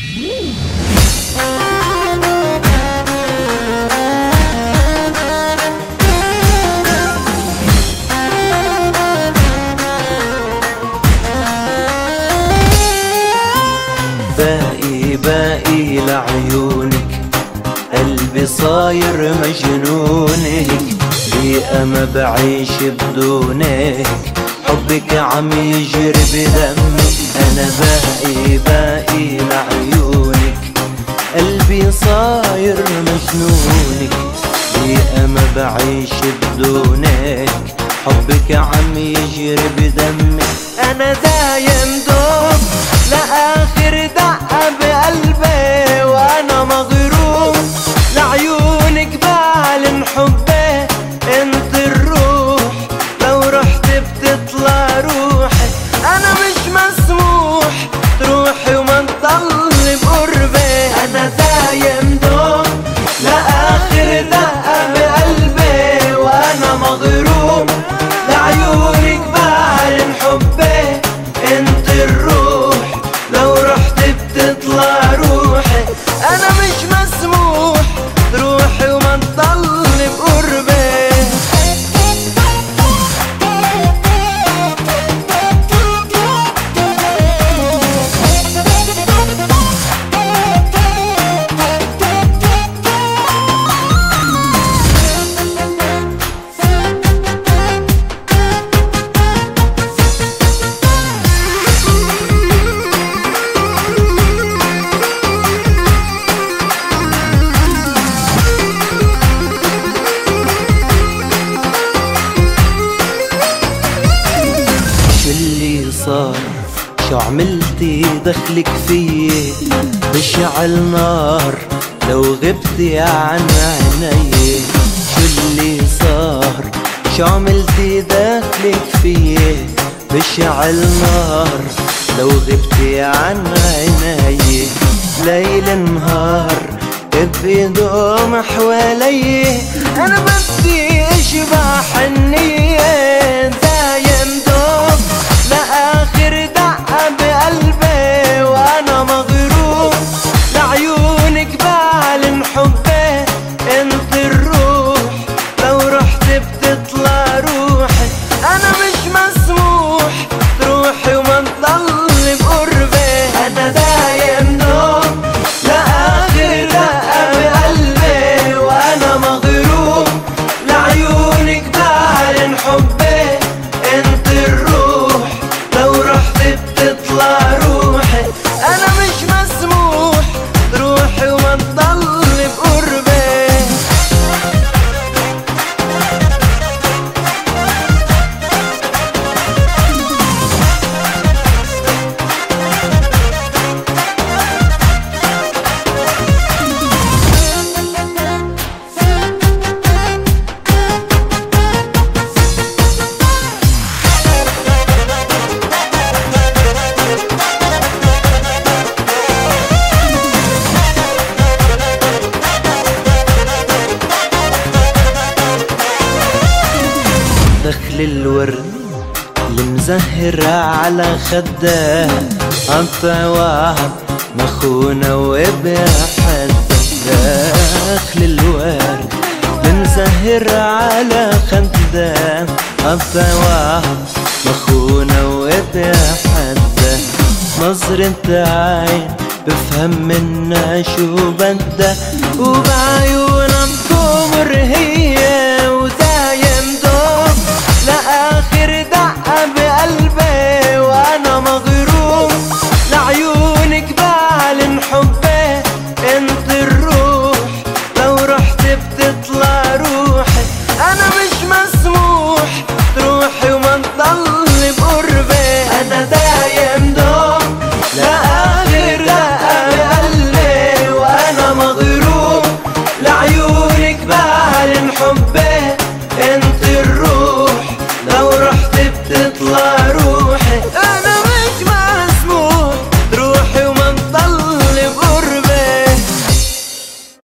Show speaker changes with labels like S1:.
S1: باقي لعيونك قلبي صاير مجنونك، دقيقة ما بعيش بدونك، حبك عم يجري بدمي. أنا باقي لعيونك قلبي صاير مجنونك، دقيقة ما بعيش بدونك، حبك عم يجري بدمي. أنا دايم دوب لآخر دقة بقلبي، وأنا مغروم لعيونك بعلن حبي. انت الروح لو رحت بتطلع روحي، أنا مش مسموح تروحي وما تضل بقربي. أنا دايم دوب لآخر دقة بقلبي، وأنا مغروم لعيونك بعلن حبي. انت الروح لو رحت بتطلع روحي، انا مش مسموح تروحي وما تضل بقربي. صار شو عملتي دخلك فيي، بشعل نار لو غبتي عن عيني. شو اللي صار شو عملتي دخلك فيي، بشعل نار لو غبتي عن عيني. ليل نهار بيدوم حوالي، انا بدي اشبع حنية. دايم دوب لآخر دقة بقلبي، وأنا مغروم لعيونك بعلن حبي. انت الروح لو رحت بتطلع روحي، أنا مش مسموح تروحي وما تضل بقربي. أنا دايم دوب لآخر دقة بقلبي، وأنا مغروم لعيونك بعلن حبي. انت الروح لو رحت بتطلع روحي، انا مش مسموح تروحي وما تضل بقربي. دخل الورد المزهر على خده، قطع واحد مخونة وبحد. دخل الورد المزهر على خده، قطع واحد مخونة وبحد. نظرة عين بفهم منا شو بدها، وبعيونها بتمر هي